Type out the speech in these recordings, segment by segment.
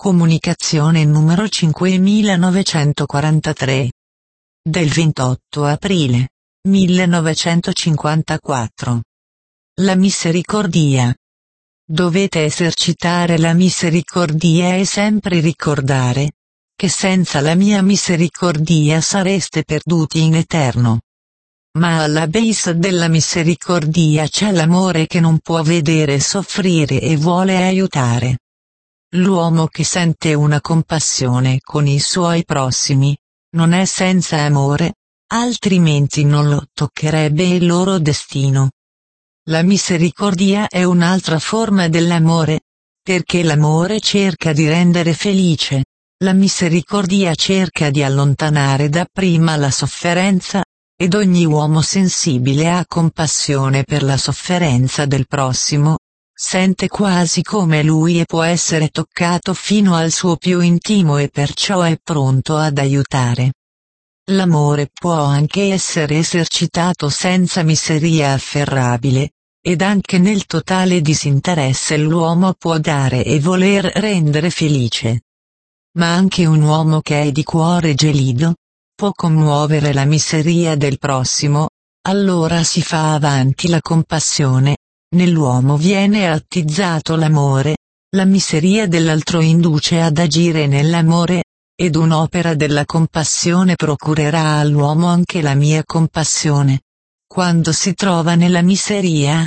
Comunicazione numero 5943. Del 28 aprile 1954. La misericordia. Dovete esercitare la misericordia e sempre ricordare che senza la mia misericordia sareste perduti in eterno. Ma alla base della misericordia c'è l'amore che non può vedere soffrire e vuole aiutare. L'uomo che sente una compassione con i suoi prossimi non è senza amore, altrimenti non lo toccherebbe il loro destino. La misericordia è un'altra forma dell'amore, perché l'amore cerca di rendere felice, la misericordia cerca di allontanare dapprima la sofferenza, ed ogni uomo sensibile ha compassione per la sofferenza del prossimo, sente quasi come lui e può essere toccato fino al suo più intimo e perciò è pronto ad aiutare. L'amore può anche essere esercitato senza miseria afferrabile, ed anche nel totale disinteresse l'uomo può dare e voler rendere felice. Ma anche un uomo che è di cuore gelido può commuovere la miseria del prossimo, allora si fa avanti la compassione, nell'uomo viene attizzato l'amore, la miseria dell'altro induce ad agire nell'amore, ed un'opera della compassione procurerà all'uomo anche la mia compassione. Quando si trova nella miseria,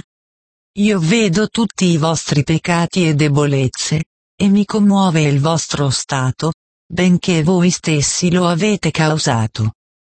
io vedo tutti i vostri peccati e debolezze, e mi commuove il vostro stato, benché voi stessi lo avete causato.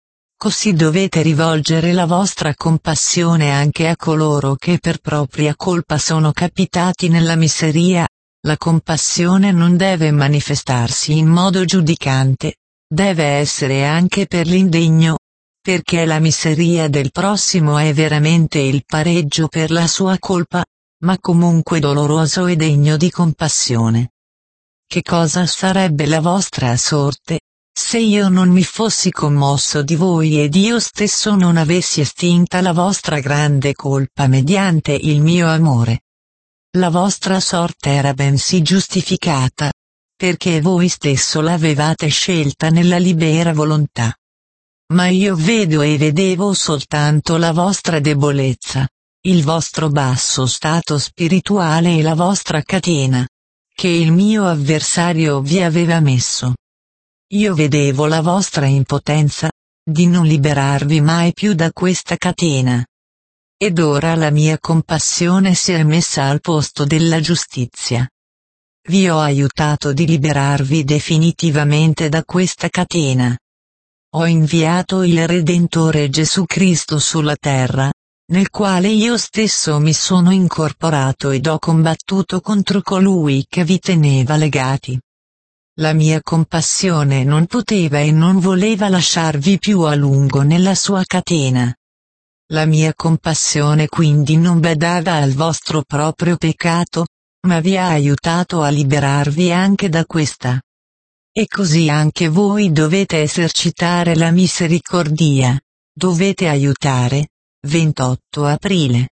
Così dovete rivolgere la vostra compassione anche a coloro che per propria colpa sono capitati nella miseria. La compassione non deve manifestarsi in modo giudicante, deve essere anche per l'indegno, perché la miseria del prossimo è veramente il pareggio per la sua colpa, ma comunque doloroso e degno di compassione. Che cosa sarebbe la vostra sorte, se io non mi fossi commosso di voi ed io stesso non avessi estinta la vostra grande colpa mediante il mio amore? La vostra sorte era bensì giustificata, perché voi stesso l'avevate scelta nella libera volontà. Ma io vedo e vedevo soltanto la vostra debolezza, il vostro basso stato spirituale e la vostra catena, che il mio avversario vi aveva messo. Io vedevo la vostra impotenza, di non liberarvi mai più da questa catena. Ed ora la mia compassione si è messa al posto della giustizia. Vi ho aiutato di liberarvi definitivamente da questa catena. Ho inviato il Redentore Gesù Cristo sulla terra, nel quale io stesso mi sono incorporato ed ho combattuto contro colui che vi teneva legati. La mia compassione non poteva e non voleva lasciarvi più a lungo nella sua catena. La mia compassione quindi non badava al vostro proprio peccato, ma vi ha aiutato a liberarvi anche da questa. E così anche voi dovete esercitare la misericordia, dovete aiutare. 28 aprile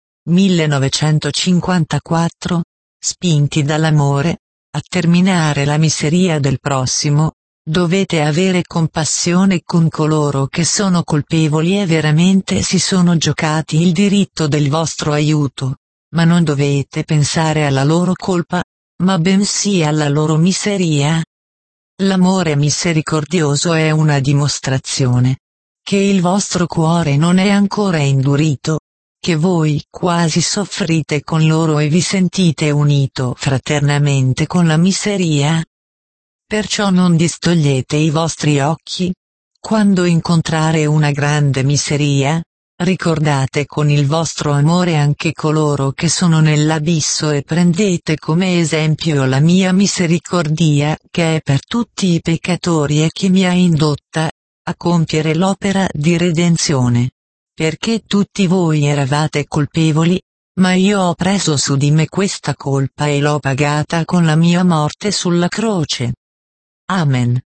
1954, spinti dall'amore, a terminare la miseria del prossimo. Dovete avere compassione con coloro che sono colpevoli e veramente si sono giocati il diritto del vostro aiuto, ma non dovete pensare alla loro colpa, ma bensì alla loro miseria. L'amore misericordioso è una dimostrazione che il vostro cuore non è ancora indurito, che voi quasi soffrite con loro e vi sentite unito fraternamente con la miseria. Perciò non distogliete i vostri occhi. Quando incontrare una grande miseria, ricordate con il vostro amore anche coloro che sono nell'abisso e prendete come esempio la mia misericordia che è per tutti i peccatori e che mi ha indotta a compiere l'opera di redenzione. Perché tutti voi eravate colpevoli, ma io ho preso su di me questa colpa e l'ho pagata con la mia morte sulla croce. Amen.